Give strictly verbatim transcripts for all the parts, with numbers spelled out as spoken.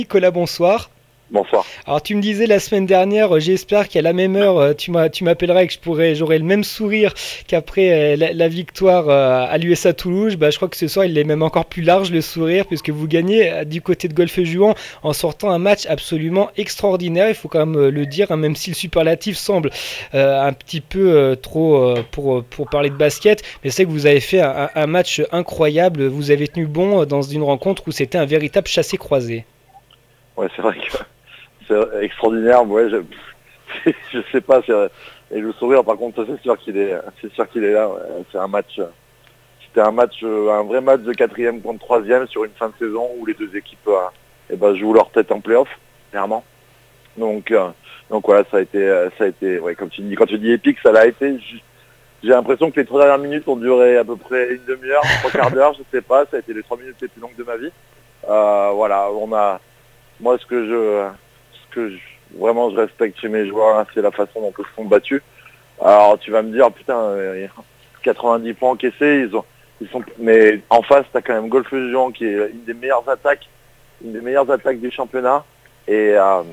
Nicolas, bonsoir. Bonsoir. Alors tu me disais la semaine dernière, euh, j'espère qu'à la même heure, euh, tu m'as, tu m'appelleras et que je pourrai, j'aurai le même sourire qu'après euh, la, la victoire euh, à l'U S A Toulouse. Bah, je crois que ce soir, il est même encore plus large le sourire puisque vous gagnez euh, du côté de Golfe-Juan en sortant un match absolument extraordinaire. Il faut quand même euh, le dire, hein, même si le superlatif semble euh, un petit peu euh, trop euh, pour, pour parler de basket. Mais c'est que vous avez fait un, un match incroyable. Vous avez tenu bon dans une rencontre où c'était un véritable chassé-croisé. Ouais, c'est vrai que c'est extraordinaire. Ouais, je, je sais pas. Et le sourire, par contre, c'est sûr qu'il est, c'est sûr qu'il est là. Ouais. C'est un match. C'était un match, un vrai match de quatrième contre troisième sur une fin de saison où les deux équipes, euh, eh ben, jouent leur tête en play-off, clairement. Donc, euh, donc voilà, ça a été, ça a été, ouais, comme tu dis, quand tu dis épique, ça l'a été. J'ai l'impression que les trois dernières minutes ont duré à peu près une demi-heure, trois quarts d'heure, je sais pas. Ça a été les trois minutes les plus longues de ma vie. Euh, voilà, on a. Moi, ce que je, ce que je, vraiment je respecte chez mes joueurs, hein, c'est la façon dont ils se sont battus. Alors, tu vas me dire, putain, quatre-vingt-dix points encaissés, ils ont, ils sont, mais en face, t'as quand même Golfe-Juan qui est une des meilleures attaques, une des meilleures attaques du championnat, et, euh,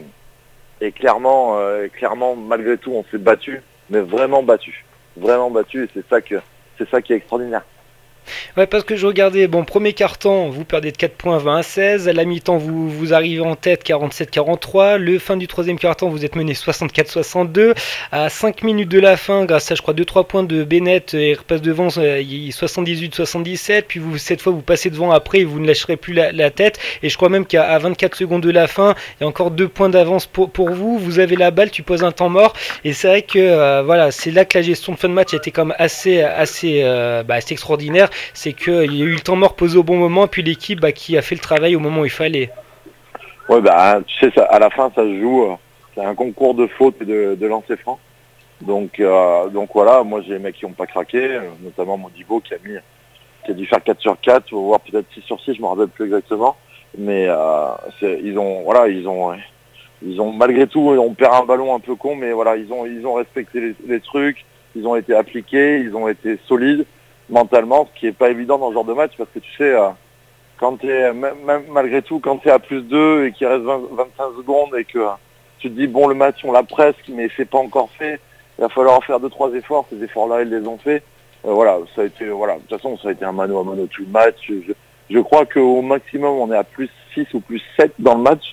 et clairement, euh, clairement, malgré tout, on s'est battu, mais vraiment battu, vraiment battu, et c'est ça que, c'est ça qui est extraordinaire. Ouais, parce que je regardais, bon, premier quart-temps, vous perdez de quatre points, vingt à seize. À la mi-temps, vous, vous arrivez en tête, quarante-sept à quarante-trois. Le fin du troisième quart-temps, vous êtes mené soixante-quatre à soixante-deux. À cinq minutes de la fin, grâce à, je crois, deux trois points de Bennett, et repasse devant, soixante-dix-huit à soixante-dix-sept. Puis vous, cette fois, vous passez devant après, et vous ne lâcherez plus la, la tête. Et je crois même qu'à vingt-quatre secondes de la fin, il y a encore deux points d'avance pour, pour vous. Vous avez la balle, tu poses un temps mort. Et c'est vrai que, euh, voilà, c'est là que la gestion de fin de match était quand même assez, assez, euh, bah, assez extraordinaire. C'est qu'il y a eu le temps mort posé au bon moment, et puis l'équipe bah, qui a fait le travail au moment où il fallait. Ouais, bah, tu sais, ça, à la fin, ça se joue, euh, c'est un concours de fautes et de, de lancer franc. Donc, euh, donc voilà, moi j'ai des mecs qui n'ont pas craqué, euh, notamment Modibo qui a mis, qui a dû faire quatre sur quatre, voire peut-être six sur six, je me rappelle plus exactement. Mais euh, c'est, ils ont, voilà, ils ont, ils ont malgré tout, on perd un ballon un peu con, mais voilà, ils ont, ils ont respecté les, les trucs, ils ont été appliqués, ils ont été solides mentalement, ce qui est pas évident dans ce genre de match parce que tu sais. Euh, quand t'es, même, même malgré tout, quand tu es à plus deux et qu'il reste vingt, vingt-cinq secondes et que tu te dis, bon, le match, on l'a presque, mais c'est pas encore fait, il va falloir faire deux, trois efforts, ces efforts-là, ils les ont fait. Euh, voilà, ça a été, voilà, de toute façon, ça a été un mano à mano tout le match. Je, je crois qu'au maximum, on est à plus six ou plus sept dans le match.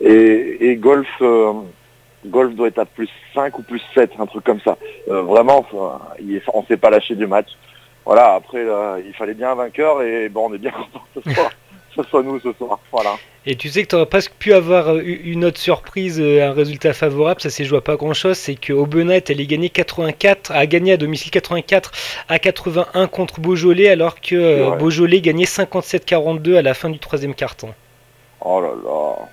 Et, et Golf, euh, Golf doit être à plus cinq ou plus sept, un truc comme ça. Euh, vraiment, ça, il, on s'est pas lâché du match. Voilà, après, là, il fallait bien un vainqueur et bon, on est bien content que ce soit, ce soit nous ce soir. Voilà. Et tu sais que tu aurais presque pu avoir une autre surprise, un résultat favorable, ça s'est joué à pas grand chose, c'est que Aubenas allait gagner quatre-vingt-quatre, a gagné à domicile quatre-vingt-quatre à quatre-vingt-un contre Beaujolais, alors que Beaujolais gagnait cinquante-sept à quarante-deux à la fin du troisième quart-temps. Oh là là.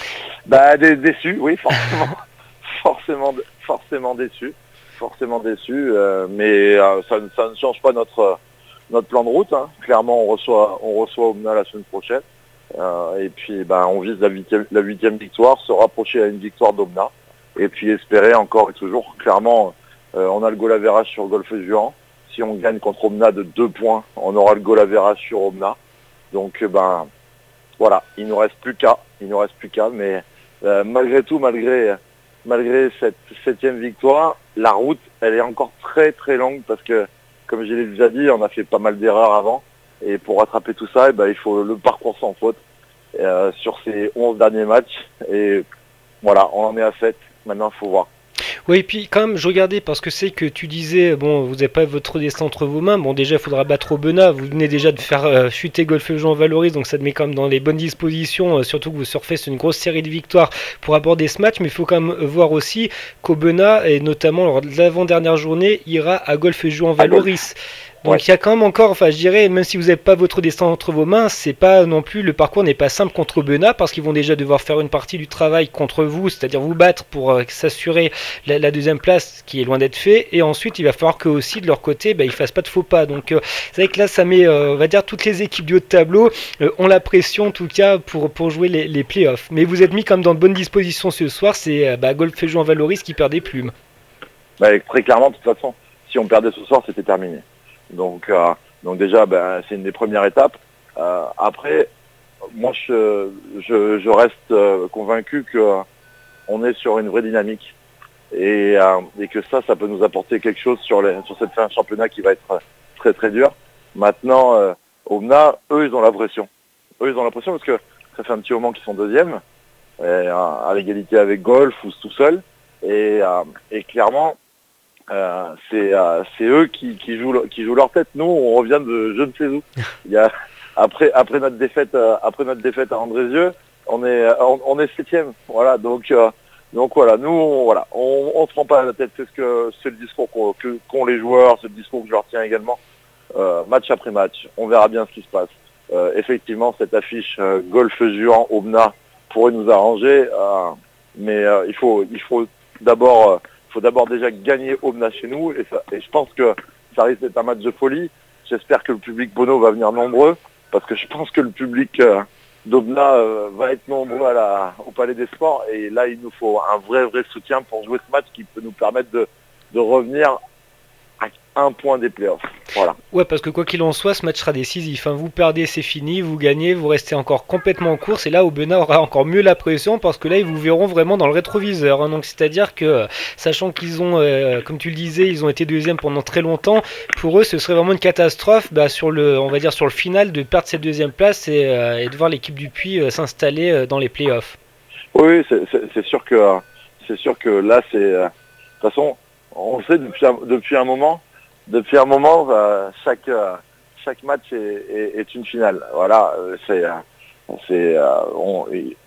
Bah, dé- déçu, oui, forcément. forcément, forcément déçu. Forcément déçu, euh, mais euh, ça, ça ne change pas notre notre plan de route. Hein. Clairement, on reçoit on reçoit Aubenas la semaine prochaine, euh, et puis ben on vise la huitième la huitième victoire, se rapprocher à une victoire d'Aubenas, et puis espérer encore et toujours. Clairement, euh, on a le goal average sur Golfe-Juan. Si on gagne contre Aubenas de deux points, on aura le goal average sur Aubenas. Donc ben voilà, il nous reste plus qu'à, il nous reste plus qu'à, mais euh, malgré tout, malgré malgré cette septième victoire, la route, elle est encore très très longue parce que, comme je l'ai déjà dit, on a fait pas mal d'erreurs avant. Et pour rattraper tout ça, eh ben, il faut le parcours sans faute euh, sur ces onze derniers matchs. Et voilà, on en est à sept. Maintenant, il faut voir. Oui, et puis quand même, je regardais parce que c'est que tu disais, bon, vous n'avez pas votre destin entre vos mains. Bon, déjà, il faudra battre Aubenas. Vous venez déjà de faire euh, chuter Golfe-Juan Valoris, donc ça te met quand même dans les bonnes dispositions. Euh, surtout que vous surfez sur une grosse série de victoires pour aborder ce match. Mais il faut quand même voir aussi qu'Aubenas, et notamment lors de l'avant-dernière journée, ira à Golfe-Juan Valoris. Donc ouais. Il y a quand même encore, enfin je dirais, même si vous n'avez pas votre destin entre vos mains, c'est pas non plus, le parcours n'est pas simple contre Aubenas parce qu'ils vont déjà devoir faire une partie du travail contre vous, c'est-à-dire vous battre pour euh, s'assurer la, la deuxième place qui est loin d'être fait, et ensuite il va falloir que aussi de leur côté bah, ils fassent pas de faux pas. Donc euh, c'est vrai que là ça met, euh, on va dire, toutes les équipes du haut de tableau euh, ont la pression en tout cas pour, pour jouer les, les playoffs. Mais vous êtes mis comme dans de bonnes dispositions ce soir, c'est euh, bah, Golfe-Juan Valoris qui perd des plumes. Bah, très clairement, de toute façon, si on perdait ce soir, c'était terminé. Donc, euh, donc déjà, ben, c'est une des premières étapes. Euh, après, moi je, je, je reste euh, convaincu que euh, on est sur une vraie dynamique et, euh, et que ça, ça peut nous apporter quelque chose sur, les, sur cette fin de championnat qui va être très très dur. Maintenant, euh, Aubenas, eux, ils ont la pression. Eux, ils ont la pression parce que ça fait un petit moment qu'ils sont deuxième, et, euh, à l'égalité avec Golf ou tout seul. Et, euh, et clairement, euh, c'est euh, c'est eux qui, qui, jouent, qui jouent leur tête. Nous, on revient de je ne sais où. Il y a, après, après notre défaite, euh, après notre défaite à Andrézieux, on est on, on est septième. Voilà, donc euh, donc voilà, nous, on, voilà, on, on se prend pas la tête. C'est ce que c'est le discours qu'ont, que, qu'ont les joueurs, c'est le discours que je leur tiens également. Euh, match après match, on verra bien ce qui se passe. Euh, effectivement, cette affiche euh, Golfe-Juan Aubenas pourrait nous arranger, euh, mais euh, il faut, il faut d'abord, euh, il faut d'abord déjà gagner Aubenas chez nous, et, ça, et je pense que ça risque d'être un match de folie. J'espère que le public Bono va venir nombreux, parce que je pense que le public euh, d'Aubenas euh, va être nombreux à la, au Palais des Sports, et là il nous faut un vrai, vrai soutien pour jouer ce match qui peut nous permettre de, de revenir à un point des playoffs. Voilà. Ouais, parce que quoi qu'il en soit, ce match sera décisif. Hein. Vous perdez, c'est fini. Vous gagnez, vous restez encore complètement en course. Et là, Aubenas aura encore mieux la pression parce que là, ils vous verront vraiment dans le rétroviseur. Hein. Donc, c'est-à-dire que, sachant qu'ils ont, euh, comme tu le disais, ils ont été deuxième pendant très longtemps. Pour eux, ce serait vraiment une catastrophe, bah, sur le, on va dire sur le final, de perdre cette deuxième place et, euh, et de voir l'équipe du Puy euh, s'installer euh, dans les playoffs. Oui, c'est, c'est, c'est sûr que, c'est sûr que là, c'est, euh, de toute façon, on le sait depuis un, depuis un moment. Depuis un moment, euh, chaque euh, chaque match est, est, est une finale. Voilà, euh, c'est c'est euh, on,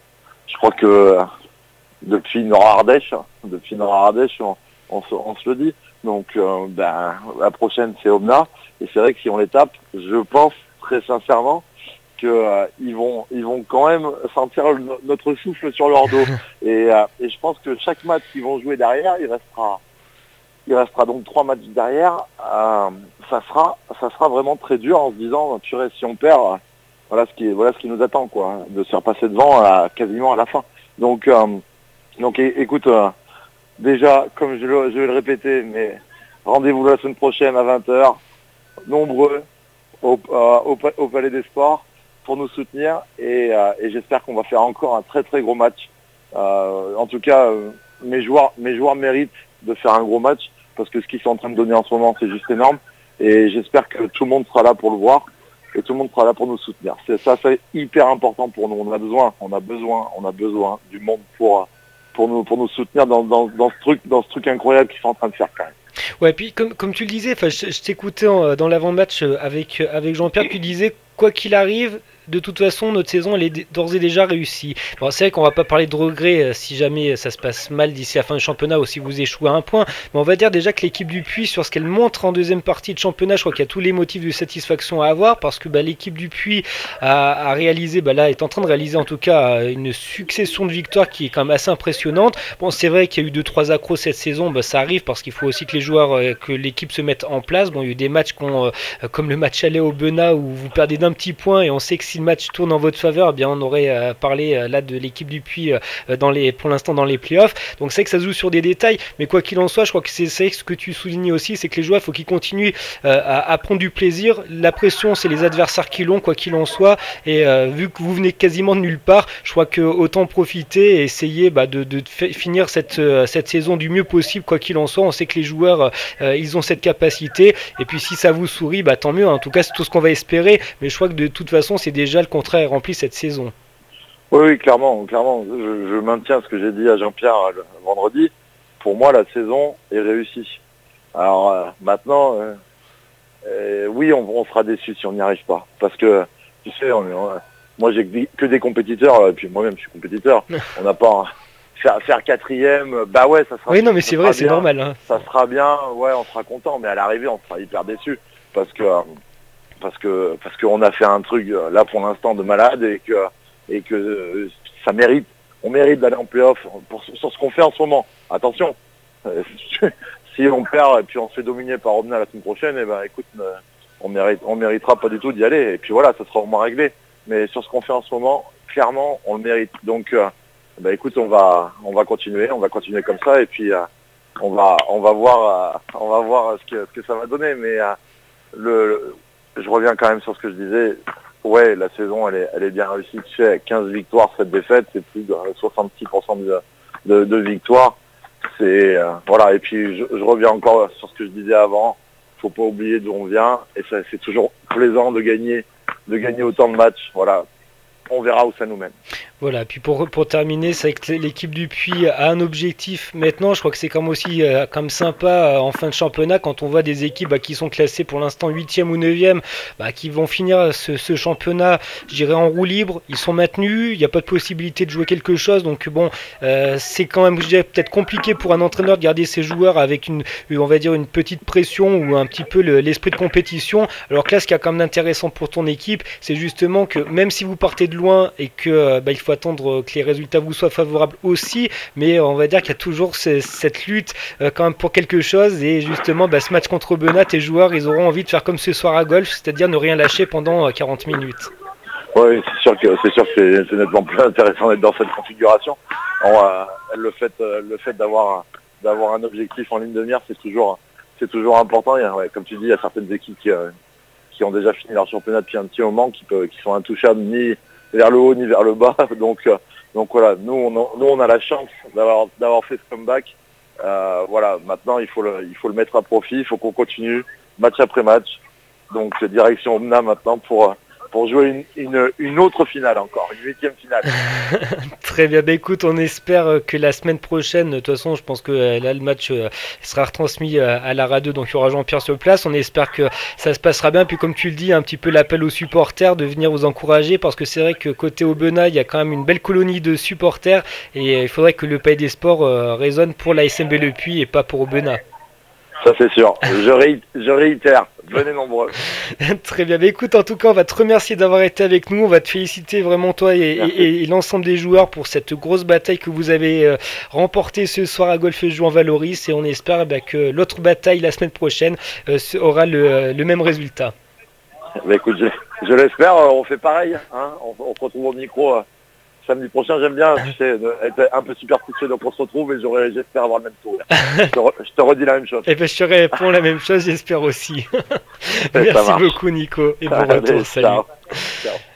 je crois que euh, depuis Nord-Ardèche, depuis Nord-Ardèche, on, on, se, on se le dit. Donc, euh, ben la prochaine c'est Aubenas. Et c'est vrai que si on les tape, je pense très sincèrement que euh, ils vont ils vont quand même sentir le, notre souffle sur leur dos. Et, euh, et je pense que chaque match qu'ils vont jouer derrière, il restera Il restera donc trois matchs derrière. Euh, ça sera, ça sera vraiment très dur en se disant, purée, si on perd, voilà ce qui, voilà ce qui nous attend, quoi, de se faire passer devant à, quasiment à la fin. Donc, euh, donc, écoute, euh, déjà, comme je, le, je vais le répéter, mais rendez-vous la semaine prochaine à vingt heures, nombreux au, euh, au, au Palais des Sports pour nous soutenir et, euh, et j'espère qu'on va faire encore un très très gros match. Euh, en tout cas, euh, mes joueurs, mes joueurs méritent de faire un gros match parce que ce qu'ils sont en train de donner en ce moment, c'est juste énorme. Et j'espère que tout le monde sera là pour le voir et tout le monde sera là pour nous soutenir. C'est ça, c'est hyper important pour nous. On a besoin, on a besoin, on a besoin du monde pour pour nous pour nous soutenir dans dans, dans ce truc dans ce truc incroyable qu'ils sont en train de faire quand même. Ouais, puis comme, comme tu le disais, je, je t'écoutais en, dans l'avant-match avec, avec Jean-Pierre, tu disais, quoi qu'il arrive, de toute façon, notre saison, elle est d'ores et déjà réussie. Bon, c'est vrai qu'on va pas parler de regrets euh, si jamais ça se passe mal d'ici la fin du championnat ou si vous échouez à un point, mais on va dire déjà que l'équipe du Puy, sur ce qu'elle montre en deuxième partie de championnat, je crois qu'il y a tous les motifs de satisfaction à avoir, parce que bah, l'équipe du Puy a, a réalisé, bah, là, est en train de réaliser en tout cas une succession de victoires qui est quand même assez impressionnante. Bon, c'est vrai qu'il y a eu deux trois accros cette saison, bah, ça arrive parce qu'il faut aussi que les joueurs, euh, que l'équipe se mette en place. Bon, il y a eu des matchs euh, comme le match aller au Aubenas où vous perdez d'un petit point et on sait que si le match tourne en votre faveur, eh bien on aurait euh, parlé euh, là de l'équipe du Puy euh, dans les, pour l'instant dans les playoffs. Donc c'est que ça se joue sur des détails, mais quoi qu'il en soit, je crois que c'est, c'est ce que tu soulignes aussi, c'est que les joueurs, il faut qu'ils continuent euh, à, à prendre du plaisir. La pression, c'est les adversaires qui l'ont, quoi qu'il en soit, et euh, vu que vous venez quasiment de nulle part, je crois que autant profiter et essayer bah, de, de f- finir cette, euh, cette saison du mieux possible, quoi qu'il en soit. On sait que les joueurs, euh, ils ont cette capacité, et puis si ça vous sourit, bah tant mieux. En tout cas, c'est tout ce qu'on va espérer, mais je crois que de toute façon, c'est déjà le contraire est rempli cette saison. Oui, oui, clairement, clairement. Je, je maintiens ce que j'ai dit à Jean-Pierre le vendredi. Pour moi, la saison est réussie. Alors euh, maintenant, euh, euh, oui, on, on sera déçus si on n'y arrive pas, parce que tu sais, on, on, moi j'ai que des compétiteurs, et puis moi-même je suis compétiteur. On n'a pas faire, faire quatrième, bah ouais, ça sera. Oui, non, mais c'est vrai, c'est bien, normal. Hein. Ça sera bien, ouais, on sera content, mais à l'arrivée, on sera hyper déçus, parce que euh, parce que parce qu'on a fait un truc là pour l'instant de malade et que et que euh, ça mérite, on mérite d'aller en play-off pour, sur ce qu'on fait en ce moment. Attention, euh, si on perd et puis on se fait dominer par Aubenas la semaine prochaine, et eh ben écoute, euh, on mérite, on méritera pas du tout d'y aller. Et puis voilà, ça sera au moins réglé. Mais sur ce qu'on fait en ce moment, clairement, on le mérite. Donc, euh, bah écoute, on va, on va continuer, on va continuer comme ça, et puis euh, on va, on va voir, euh, on va voir ce que, ce que ça va donner. Mais euh, le, le, je reviens quand même sur ce que je disais. ouais, la saison, elle est, elle est bien réussie. Tu sais, quinze victoires, sept défaites, c'est plus de soixante-six pour cent de, de, de victoires. C'est, euh, voilà. Et puis, je, je reviens encore sur ce que je disais avant. Faut pas oublier d'où on vient. Et ça, c'est toujours plaisant de gagner, de gagner autant de matchs. Voilà. On verra où ça nous mène. Voilà, puis pour, pour terminer, c'est que l'équipe du Puy a un objectif maintenant. Je crois que c'est comme aussi euh, comme sympa euh, en fin de championnat quand on voit des équipes bah, qui sont classées pour l'instant huitième ou neuvième, bah, qui vont finir ce, ce championnat, je dirais en roue libre. Ils sont maintenus, il n'y a pas de possibilité de jouer quelque chose. Donc bon, euh, c'est quand même, je dirais, peut-être compliqué pour un entraîneur de garder ses joueurs avec une, on va dire, une petite pression ou un petit peu le, l'esprit de compétition. Alors que là, ce qui est quand même intéressant pour ton équipe, c'est justement que même si vous partez de loin et que euh, bah, il faut attendre que les résultats vous soient favorables aussi, mais on va dire qu'il y a toujours ce, cette lutte euh, quand même pour quelque chose. Et justement bah, ce match contre Benat, tes joueurs ils auront envie de faire comme ce soir à golf, c'est-à-dire ne rien lâcher pendant euh, quarante minutes. Oui, c'est sûr que c'est sûr que c'est, c'est nettement plus intéressant d'être dans cette configuration. On, euh, le fait euh, le fait d'avoir d'avoir un objectif en ligne de mire, c'est toujours c'est toujours important. Il y a, ouais, comme tu dis, il y a certaines équipes qui, euh, qui ont déjà fini leur championnat depuis un petit moment, qui peut, qui sont intouchables ni vers le haut ni vers le bas. Donc euh, donc voilà, nous on a, nous on a la chance d'avoir d'avoir fait ce comeback. Euh, voilà, maintenant il faut le il faut le mettre à profit. Il faut qu'on continue match après match. Donc direction Omna maintenant pour pour jouer une, une, une autre finale encore, une huitième finale. Très bien, bah écoute, on espère que la semaine prochaine, de toute façon je pense que euh, là le match euh, sera retransmis euh, à la radio, donc il y aura Jean-Pierre sur place, on espère que ça se passera bien, puis comme tu le dis, un petit peu l'appel aux supporters de venir vous encourager, parce que c'est vrai que côté Aubenas, il y a quand même une belle colonie de supporters, et euh, il faudrait que le Palais des Sports euh, résonne pour la S M B Le Puy et pas pour Aubenas. Ça c'est sûr, je, ré, je réitère, venez nombreux. Très bien, mais écoute, en tout cas on va te remercier d'avoir été avec nous, on va te féliciter vraiment toi et, et, et l'ensemble des joueurs pour cette grosse bataille que vous avez euh, remportée ce soir à Golf Juan Valoris, et on espère bah, que l'autre bataille la semaine prochaine euh, aura le, le même résultat. Bah, écoute, je, je l'espère, on fait pareil, hein, on, on se retrouve au micro euh, samedi prochain. J'aime bien, tu sais, être un peu superstitieux, donc on se retrouve et j'aurai, j'espère avoir le même tour. Je te, re, je te redis la même chose. Et ben je te réponds la même chose, j'espère aussi. Merci beaucoup Nico, et bon retour, salut. Ciao. Ciao.